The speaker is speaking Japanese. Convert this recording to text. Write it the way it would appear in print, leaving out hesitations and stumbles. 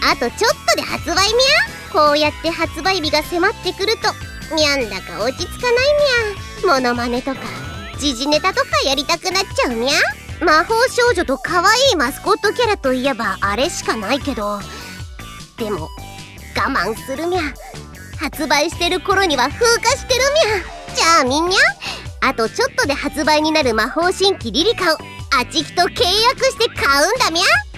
あとちょっとで発売みゃ。こうやって発売日が迫ってくるとにゃんだか落ち着かないみゃ。モノマネとか時事ネタとかやりたくなっちゃうみゃ。魔法少女と可愛いマスコットキャラといえばあれしかないけど、でも我慢するみゃ。発売してる頃には風化してるみゃ。じゃあみんな、あとちょっとで発売になる魔法新規リリカをあちきと契約して買うんだみゃ。